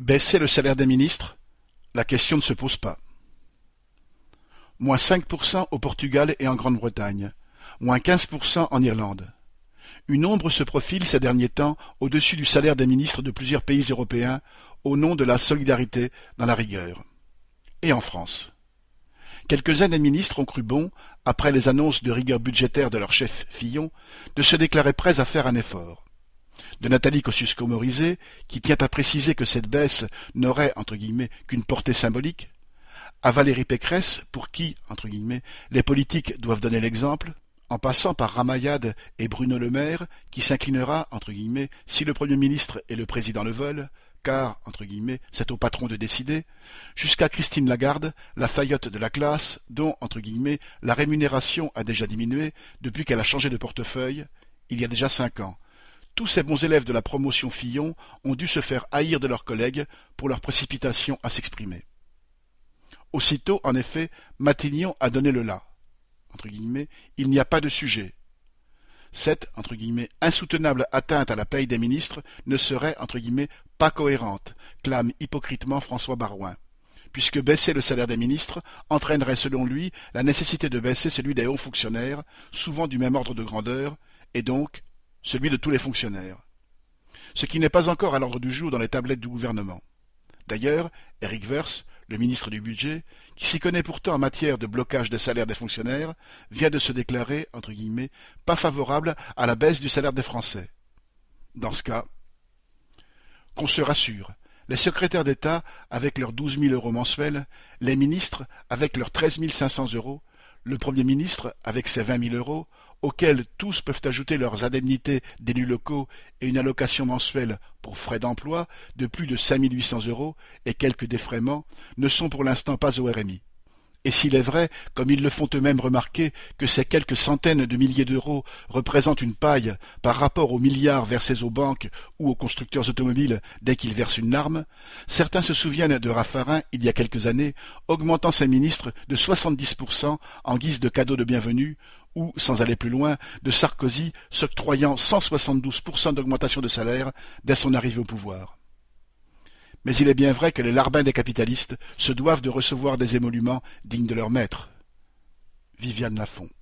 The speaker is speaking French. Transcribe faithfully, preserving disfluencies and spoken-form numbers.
Baisser le salaire des ministres? La question ne se pose pas. Moins cinq pour cent au Portugal et en Grande-Bretagne. Moins quinze pour cent en Irlande. Une ombre se profile ces derniers temps au-dessus du salaire des ministres de plusieurs pays européens au nom de la solidarité dans la rigueur. Et en France. Quelques-uns des ministres ont cru bon, après les annonces de rigueur budgétaire de leur chef Fillon, de se déclarer prêts à faire un effort. De Nathalie Kosciusko-Morizet, qui tient à préciser que cette baisse n'aurait, entre guillemets, qu'une portée symbolique, à Valérie Pécresse, pour qui, entre guillemets, les politiques doivent donner l'exemple, en passant par Ramayad et Bruno Le Maire, qui s'inclinera, entre guillemets, si le Premier ministre et le Président le veulent, car, entre guillemets, c'est au patron de décider, jusqu'à Christine Lagarde, la Fayotte de la classe, dont, entre guillemets, la rémunération a déjà diminué depuis qu'elle a changé de portefeuille, il y a déjà cinq ans. Tous ces bons élèves de la promotion Fillon ont dû se faire haïr de leurs collègues pour leur précipitation à s'exprimer. Aussitôt, en effet, Matignon a donné le là. Entre guillemets, il n'y a pas de sujet. Cette, entre guillemets, insoutenable atteinte à la paye des ministres ne serait, entre guillemets, pas cohérente, clame hypocritement François Baroin, puisque baisser le salaire des ministres entraînerait selon lui la nécessité de baisser celui des hauts fonctionnaires, souvent du même ordre de grandeur, et donc celui de tous les fonctionnaires. Ce qui n'est pas encore à l'ordre du jour dans les tablettes du gouvernement. D'ailleurs, Éric Woerth, le ministre du Budget, qui s'y connaît pourtant en matière de blocage des salaires des fonctionnaires, vient de se déclarer, entre guillemets, pas favorable à la baisse du salaire des Français. Dans ce cas, qu'on se rassure, les secrétaires d'État avec leurs douze mille euros mensuels, les ministres avec leurs treize mille cinq cents euros, le Premier ministre avec ses vingt mille euros, auxquels tous peuvent ajouter leurs indemnités d'élus locaux et une allocation mensuelle pour frais d'emploi de plus de cinq mille huit cents euros et quelques défraiements, ne sont pour l'instant pas au R M I. Et s'il est vrai, comme ils le font eux-mêmes remarquer, que ces quelques centaines de milliers d'euros représentent une paille par rapport aux milliards versés aux banques ou aux constructeurs automobiles dès qu'ils versent une larme, certains se souviennent de Raffarin, il y a quelques années, augmentant ses ministres de soixante-dix pour cent en guise de cadeau de bienvenue, ou, sans aller plus loin, de Sarkozy s'octroyant cent soixante-douze pour cent d'augmentation de salaire dès son arrivée au pouvoir. Mais il est bien vrai que les larbins des capitalistes se doivent de recevoir des émoluments dignes de leur maître. Viviane Lafont.